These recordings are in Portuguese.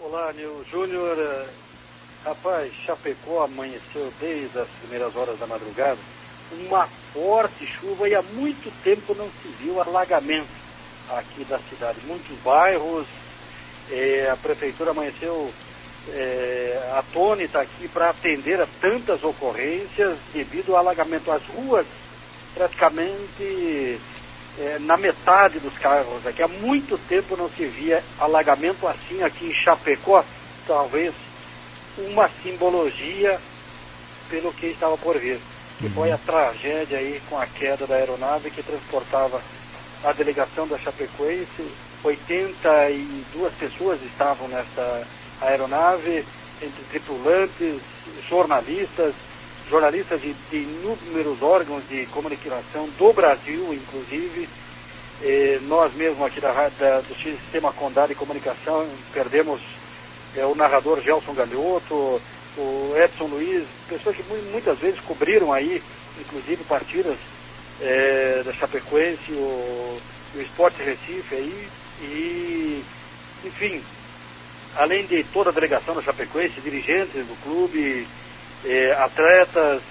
Olá, Nil Júnior. Rapaz, Chapecó amanheceu desde as primeiras horas da madrugada uma forte chuva e há muito tempo não se viu alagamento aqui da cidade. Muitos bairros, a prefeitura amanheceu atônita aqui para atender a tantas ocorrências devido ao alagamento. As ruas praticamente na metade dos carros aqui. Há muito tempo não se via alagamento assim aqui em Chapecó. Talvez uma simbologia pelo que estava por vir, que foi a tragédia aí com a queda da aeronave que transportava a delegação da Chapecoense. 82 pessoas estavam nessa aeronave, entre tripulantes, jornalistas de inúmeros órgãos de comunicação do Brasil, inclusive. Nós mesmos aqui do Sistema Condá de Comunicação perdemos o narrador Gelson Galhoto, o Edson Luiz, pessoas que muitas vezes cobriram aí, inclusive partidas da Chapecoense, o Sport Recife aí, e enfim, além de toda a delegação da Chapecoense, dirigentes do clube, atletas,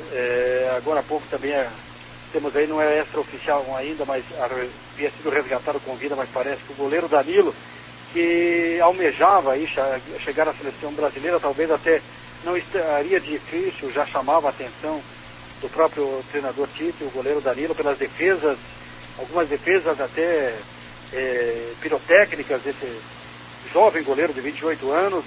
agora há pouco também temos aí, não é extraoficial ainda, mas havia sido resgatado com vida, mas parece que o goleiro Danilo, que almejava aí chegar à seleção brasileira, talvez até não estaria difícil, já chamava a atenção do próprio treinador Tite, o goleiro Danilo, pelas defesas, algumas defesas até pirotécnicas desse jovem goleiro de 28 anos,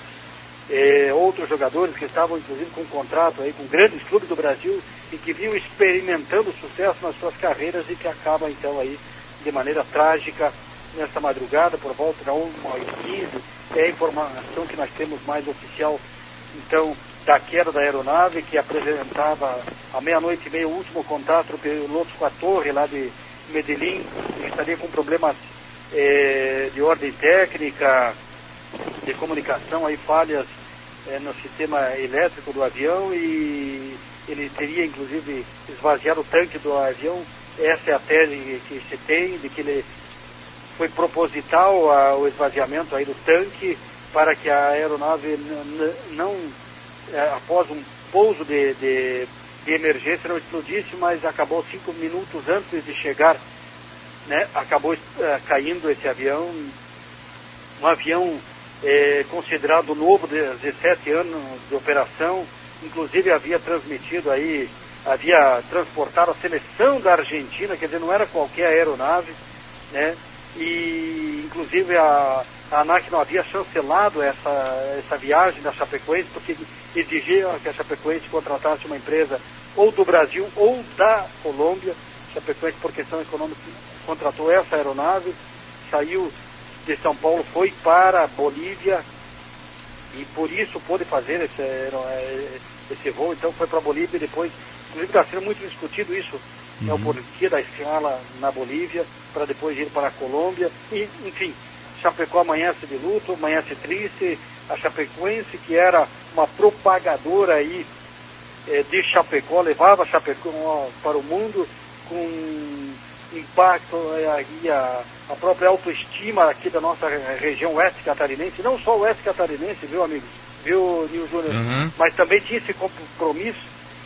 outros jogadores que estavam inclusive com contrato aí com grandes clubes do Brasil e que vinham experimentando sucesso nas suas carreiras e que acabam então aí de maneira trágica nesta madrugada, por volta da 1h15, é a informação que nós temos mais oficial, então, da queda da aeronave, que apresentava à 00:30 o último contato do piloto com a torre lá de Medellín, que estaria com problemas de ordem técnica, de comunicação, aí falhas no sistema elétrico do avião, e ele teria, inclusive, esvaziado o tanque do avião. Essa é a tese que se tem, de que ele foi proposital o esvaziamento aí do tanque para que a aeronave não após um pouso de emergência não explodisse, mas acabou 5 minutos antes de chegar, né, acabou caindo esse avião, um avião considerado novo, de 17 anos de operação, inclusive havia transportado a seleção da Argentina, quer dizer, não era qualquer aeronave, né? E inclusive a ANAC não havia chancelado essa viagem da Chapecoense, porque exigia que a Chapecoense contratasse uma empresa ou do Brasil ou da Colômbia. A Chapecoense, por questão econômica, contratou essa aeronave, saiu de São Paulo, foi para a Bolívia e por isso pôde fazer esse voo. Então foi para a Bolívia e depois, inclusive está sendo muito discutido isso, o porquê da escala na Bolívia, para depois ir para a Colômbia. E, enfim, Chapecó amanhece de luto, amanhece triste. A Chapecoense, que era uma propagadora aí de Chapecó, levava Chapecó para o mundo com impacto aí a própria autoestima aqui da nossa região oeste catarinense, não só o oeste catarinense, viu, amigos, viu, Nil Júnior, mas também tinha esse compromisso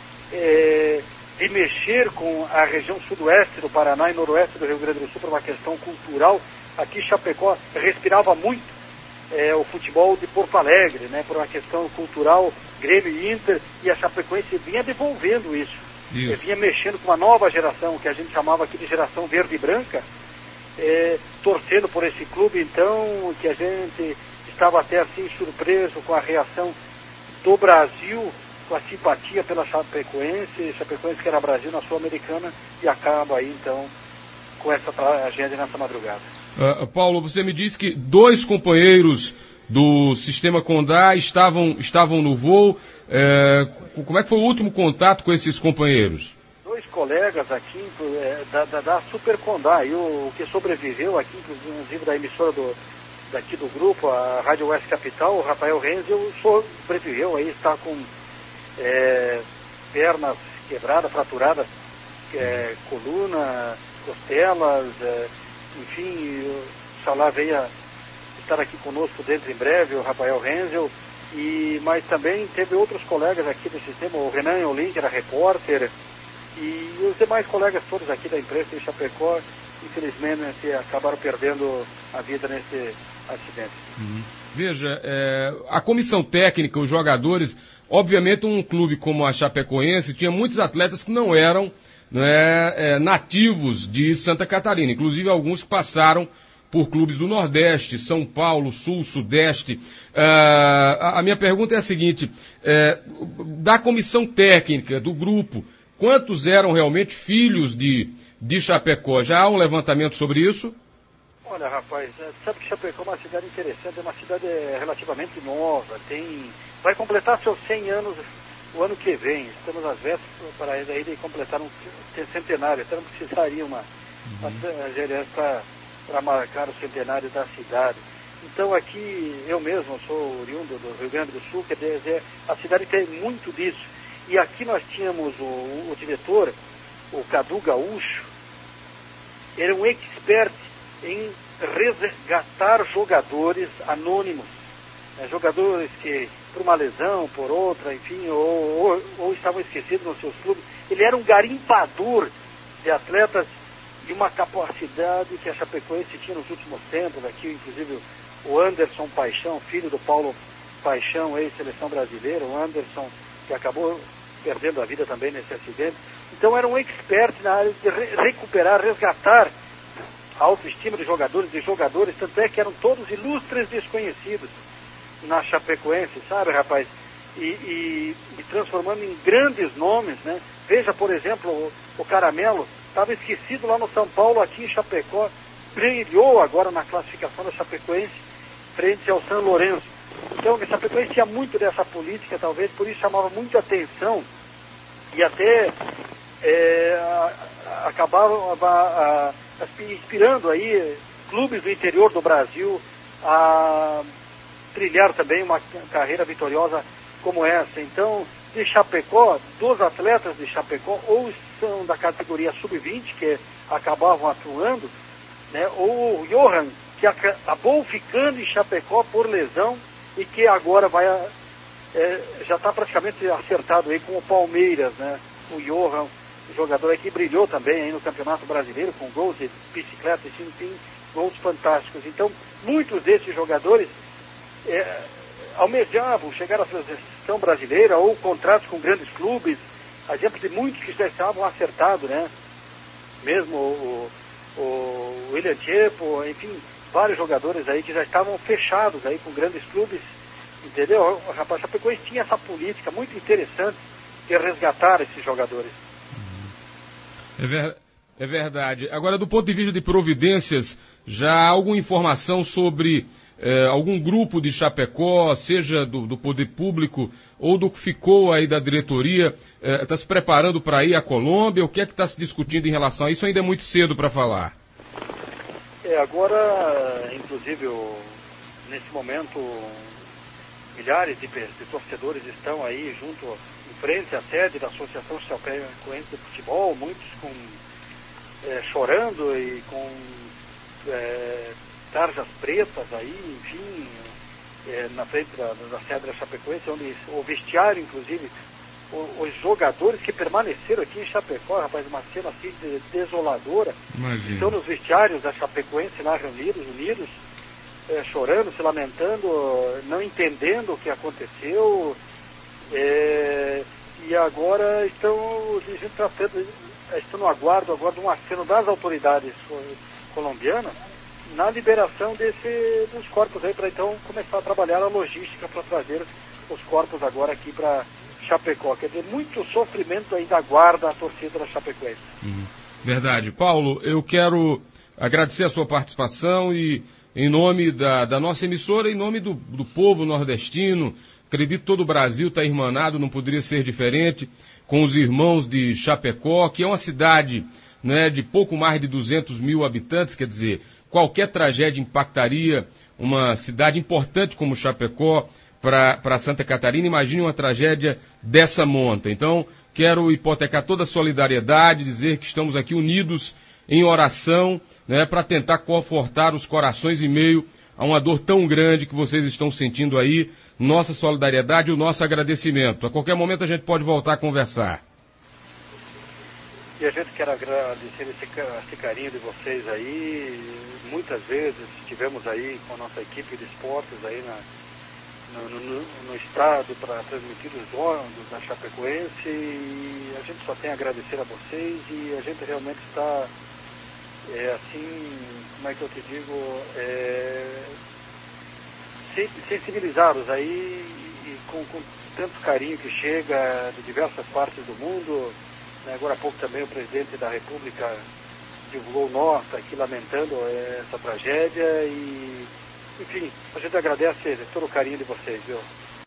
de mexer com a região sudoeste do Paraná e noroeste do Rio Grande do Sul por uma questão cultural. Aqui Chapecó respirava muito o futebol de Porto Alegre, né, por uma questão cultural, Grêmio e Inter, e a Chapecoense vinha devolvendo isso. Vinha mexendo com uma nova geração, que a gente chamava aqui de geração verde e branca, torcendo por esse clube, então, que a gente estava até assim surpreso com a reação do Brasil, com a simpatia pela Chapecoense que era Brasil na Sul-Americana, e acaba aí então com essa tragédia nessa madrugada. Paulo, você me disse que 2 companheiros do Sistema Condá estavam no voo. Como é que foi o último contato com esses companheiros? 2 colegas aqui da Super Condá, e o que sobreviveu aqui, inclusive da emissora daqui do grupo, a Rádio Oeste Capital, o Rafael Renzel, sobreviveu aí, está com pernas quebradas, fraturadas, coluna, costelas, enfim, Xalá venha estar aqui conosco dentro em breve, o Rafael Renzel, mas também teve outros colegas aqui do sistema, o Renan Olin, que era repórter, e os demais colegas todos aqui da imprensa de Chapecó, infelizmente, acabaram perdendo a vida nesse acidente. Veja, a comissão técnica, os jogadores, obviamente um clube como a Chapecoense tinha muitos atletas que não eram nativos de Santa Catarina, inclusive alguns que passaram por clubes do Nordeste, São Paulo, Sul, Sudeste. A minha pergunta é a seguinte, da comissão técnica, do grupo, quantos eram realmente filhos de Chapecó? Já há um levantamento sobre isso? Olha, rapaz, sabe que Chapecó é uma cidade interessante, é uma cidade relativamente nova, vai completar seus 100 anos o ano que vem. Estamos às vésperas para de completar um centenário, então não precisaria uma gerência para marcar o centenário da cidade. Então aqui, eu mesmo sou oriundo do Rio Grande do Sul, quer dizer, a cidade tem muito disso. E aqui nós tínhamos o diretor, o Cadu Gaúcho, era um expert em resgatar jogadores anônimos, jogadores que, por uma lesão, por outra, enfim, ou estavam esquecidos nos seus clubes. Ele era um garimpador de atletas de uma capacidade que a Chapecoense tinha nos últimos tempos, aqui inclusive o Anderson Paixão, filho do Paulo Paixão, ex-seleção brasileira, o Anderson, que acabou perdendo a vida também nesse acidente. Então era um expert na área de recuperar, resgatar a autoestima de jogadores, tanto é que eram todos ilustres desconhecidos na Chapecoense, sabe, rapaz? E transformando em grandes nomes, né? Veja, por exemplo, o Caramelo, estava esquecido lá no São Paulo, aqui em Chapecó, brilhou agora na classificação da Chapecoense frente ao São Lourenço. Então, a Chapecoense tinha muito dessa política, talvez, por isso chamava muita atenção e até acabava inspirando aí clubes do interior do Brasil a trilhar também uma carreira vitoriosa como essa. Então, de Chapecó, dos atletas de Chapecó, ou são da categoria sub-20, que acabavam atuando, né, ou o Johan, que acabou ficando em Chapecó por lesão e que agora já está praticamente acertado aí com o Palmeiras, né? O Johan, o jogador aí que brilhou também aí no Campeonato Brasileiro com gols de bicicleta, enfim, gols fantásticos. Então, muitos desses jogadores almejavam chegar à seleção brasileira ou contratos com grandes clubes, a exemplo de muitos que já estavam acertados, né? Mesmo o William Tchepo, enfim, vários jogadores aí que já estavam fechados aí com grandes clubes, entendeu? O rapaz Chapecoense tinha essa política muito interessante de resgatar esses jogadores. É verdade. Agora, do ponto de vista de providências, já há alguma informação sobre algum grupo de Chapecó, seja do poder público ou do que ficou aí da diretoria, está se preparando para ir à Colômbia? O que é que está se discutindo em relação a isso? Ainda é muito cedo para falar. Agora, inclusive, nesse momento, milhares de torcedores estão aí junto, em frente à sede da Associação Chapecoense de Futebol, muitos chorando e com tarjas pretas aí, enfim, na frente da sede da Chapecoense, onde o vestiário, inclusive, os jogadores que permaneceram aqui em Chapecó, rapaz, uma cena assim desoladora. Imagina. Estão nos vestiários da Chapecoense lá unidos, chorando, se lamentando, não entendendo o que aconteceu, e agora estão no aguardo de um aceno das autoridades colombianas na liberação dos corpos aí, para então começar a trabalhar a logística para trazer os corpos agora aqui para Chapecó. Quer dizer, muito sofrimento ainda aguarda a torcida da Chapecoense. Verdade. Paulo, eu quero agradecer a sua participação e, em nome da nossa emissora, em nome do povo nordestino, acredito que todo o Brasil está irmanado, não poderia ser diferente, com os irmãos de Chapecó, que é uma cidade, né, de pouco mais de 200 mil habitantes, quer dizer, qualquer tragédia impactaria uma cidade importante como Chapecó para Santa Catarina. Imagine uma tragédia dessa monta. Então, quero hipotecar toda a solidariedade, dizer que estamos aqui unidos em oração, né, para tentar confortar os corações em meio a uma dor tão grande que vocês estão sentindo aí. Nossa solidariedade e o nosso agradecimento. A qualquer momento a gente pode voltar a conversar. E a gente quer agradecer esse carinho de vocês aí. Muitas vezes estivemos aí com a nossa equipe de esportes aí no estado para transmitir os jogos da Chapecoense, e a gente só tem a agradecer a vocês, e a gente realmente está, assim, como é que eu te digo, sensibilizados aí, e com tanto carinho que chega de diversas partes do mundo. Agora há pouco também o presidente da República divulgou nota aqui lamentando essa tragédia, e enfim, a gente agradece todo o carinho de vocês, viu?